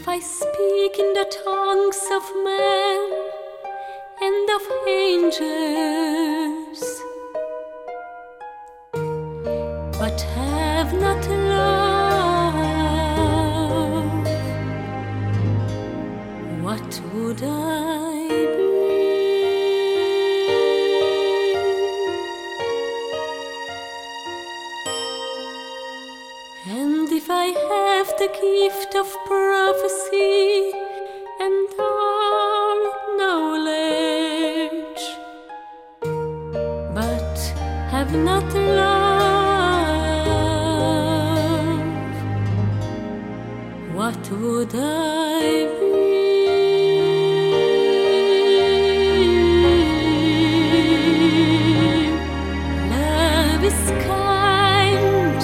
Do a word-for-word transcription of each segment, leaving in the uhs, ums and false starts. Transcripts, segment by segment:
if I speak in the tongues of men and of angels, but have not love, what would I be? And if I have the gift of prophecy and all knowledge, but have not love, what would I be? Love is kind,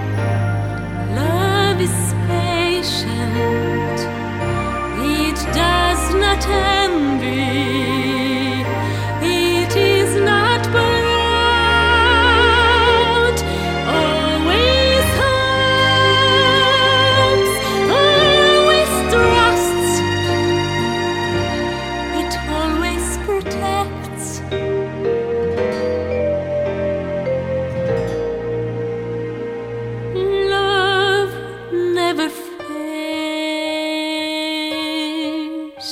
love is patient, it does not envy, it is not proud, always hopes, always trusts, it always protects. Love never fails.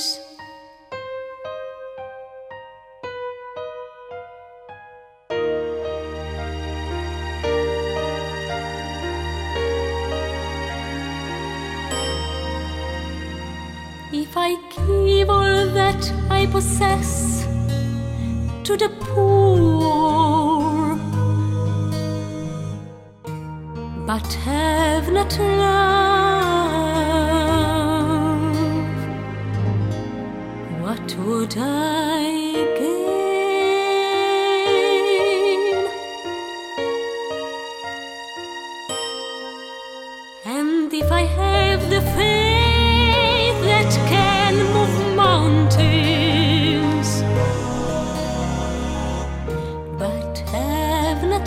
If I give all that I possess to the poor, but have not love, what would I gain? And if I have the faith that can move mountains, but have not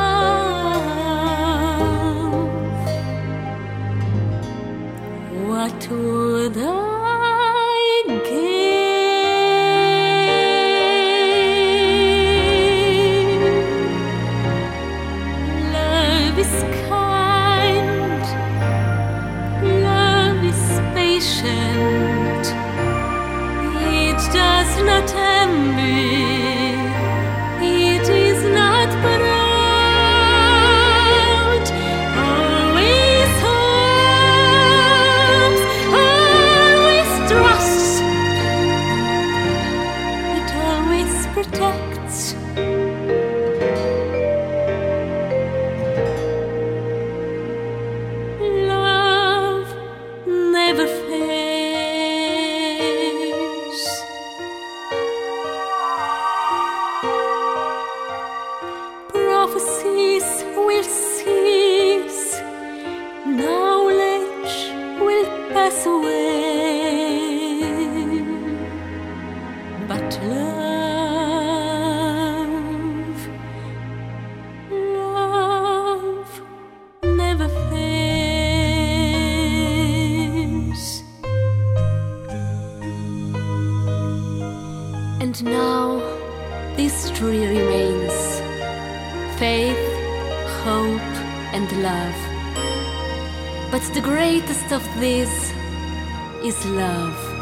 love, what would I gain? Love is kind, love is patient, it does not envy, it is not proud, always hopes, always trusts, it always protects. Love never fails. Prophecies will cease, knowledge will pass away, but love, love never fails. And now this tree remains: faith, hope, and love. But the greatest of these is love.